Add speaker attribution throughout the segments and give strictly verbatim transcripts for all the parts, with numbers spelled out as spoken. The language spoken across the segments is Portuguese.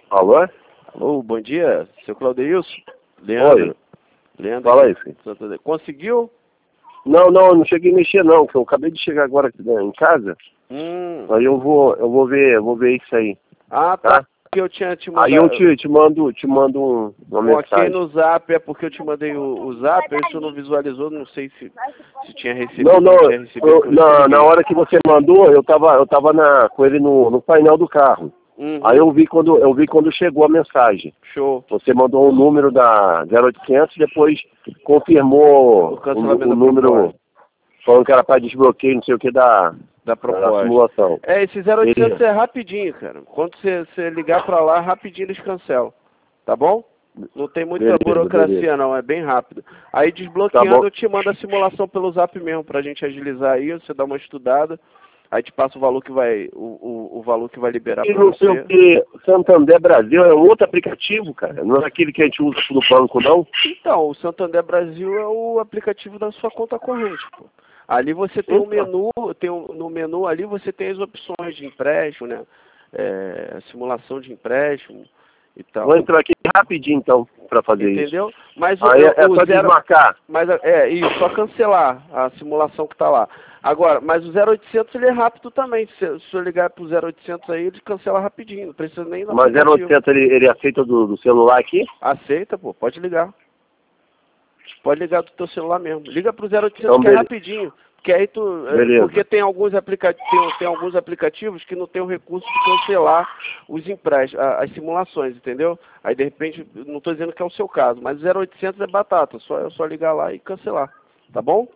Speaker 1: Alô?
Speaker 2: Alô, bom dia, seu Claudeilson? Leandro.
Speaker 1: Oi.
Speaker 2: Leandro.
Speaker 1: Fala aí, filho.
Speaker 2: Conseguiu?
Speaker 1: Não, não, não cheguei a mexer não, porque eu acabei de chegar agora aqui em casa.
Speaker 2: Hum.
Speaker 1: Aí eu vou, eu vou ver, eu vou ver isso aí.
Speaker 2: Ah, tá.
Speaker 1: Tá?
Speaker 2: Que eu tinha te mandado.
Speaker 1: Aí eu te, te mando, te mando um, uma
Speaker 2: Um ok
Speaker 1: mensagem.
Speaker 2: no zap, é porque eu te mandei o, o zap, aí você não visualizou, não sei se, se tinha recebido
Speaker 1: Não,
Speaker 2: ou
Speaker 1: não,
Speaker 2: não tinha recebido.
Speaker 1: eu,
Speaker 2: Por isso que eu
Speaker 1: na, na
Speaker 2: liguei.
Speaker 1: hora que você mandou, eu tava, eu tava na, com ele no, no painel do carro.
Speaker 2: Uhum.
Speaker 1: Aí eu vi quando, eu vi quando chegou a mensagem.
Speaker 2: Show.
Speaker 1: Você mandou o número da zero oitocentos e depois confirmou
Speaker 2: O
Speaker 1: o,
Speaker 2: cancelamento
Speaker 1: o
Speaker 2: da
Speaker 1: número,
Speaker 2: proposta.
Speaker 1: falando que era para desbloqueio, não sei o que, da,
Speaker 2: Da
Speaker 1: da
Speaker 2: proposta.
Speaker 1: simulação.
Speaker 2: É, esse zero oitocentos
Speaker 1: Beleza.
Speaker 2: é rapidinho, cara. Quando você, você ligar pra lá, rapidinho eles cancelam. Tá bom? Não tem muita
Speaker 1: Beleza,
Speaker 2: burocracia
Speaker 1: beleza.
Speaker 2: não, é bem rápido. Aí
Speaker 1: Tá
Speaker 2: desbloqueando
Speaker 1: bom.
Speaker 2: eu te mando a simulação pelo zap mesmo, pra gente agilizar aí, você dá uma estudada, aí te passa o valor que vai, o, o, o valor que vai liberar
Speaker 1: E
Speaker 2: pra
Speaker 1: não sei o
Speaker 2: você.
Speaker 1: que, Santander Brasil é um outro aplicativo, cara. Não é aquele que a gente usa no banco, não?
Speaker 2: Então, o Santander Brasil é o aplicativo da sua conta corrente, pô. Ali você tem um
Speaker 1: Opa.
Speaker 2: menu, tem um, no menu ali você tem as opções de empréstimo, né? É, simulação de empréstimo e tal.
Speaker 1: Vou entrar aqui rapidinho, então, para fazer isso.
Speaker 2: Entendeu? Mas o,
Speaker 1: Aí é, é
Speaker 2: o
Speaker 1: só
Speaker 2: zero,
Speaker 1: desmarcar.
Speaker 2: mas é isso, só cancelar a simulação que está lá. Agora, mas o zero oitocentos ele é rápido também. Se, se eu ligar pro zero oitocentos aí, ele cancela rapidinho, não precisa nem do
Speaker 1: Mas zero
Speaker 2: aplicativo.
Speaker 1: oitocentos ele, ele aceita do, do celular aqui?
Speaker 2: Aceita, pô, pode ligar. Pode ligar do teu celular mesmo. Liga pro zero oitocentos
Speaker 1: Então,
Speaker 2: que é
Speaker 1: beleza.
Speaker 2: rapidinho. Porque aí tu, é,
Speaker 1: Beleza.
Speaker 2: porque tem alguns, aplica tem, tem alguns aplicativos que não tem o recurso de cancelar os empréstimos, a- as simulações, entendeu? Aí de repente, não estou dizendo que é o seu caso, mas zero oitocentos é batata, só, é só ligar lá e cancelar, tá bom?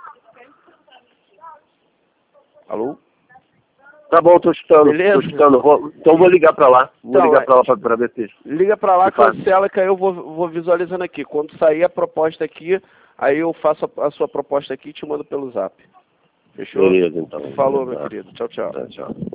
Speaker 2: Alô?
Speaker 1: Tá bom, tô escutando.
Speaker 2: Beleza?
Speaker 1: Tô escutando. Vou, então vou ligar para lá. Vou
Speaker 2: Então,
Speaker 1: ligar
Speaker 2: é,
Speaker 1: para lá para ver se...
Speaker 2: liga pra lá,
Speaker 1: se faz.
Speaker 2: cancela, que aí eu vou, vou visualizando aqui. Quando sair a proposta aqui, aí eu faço a, a sua proposta aqui e te mando pelo zap. Fechou?
Speaker 1: Beleza, então.
Speaker 2: Falou, meu
Speaker 1: Tá.
Speaker 2: querido. Tchau, tchau.
Speaker 1: Tá, tchau.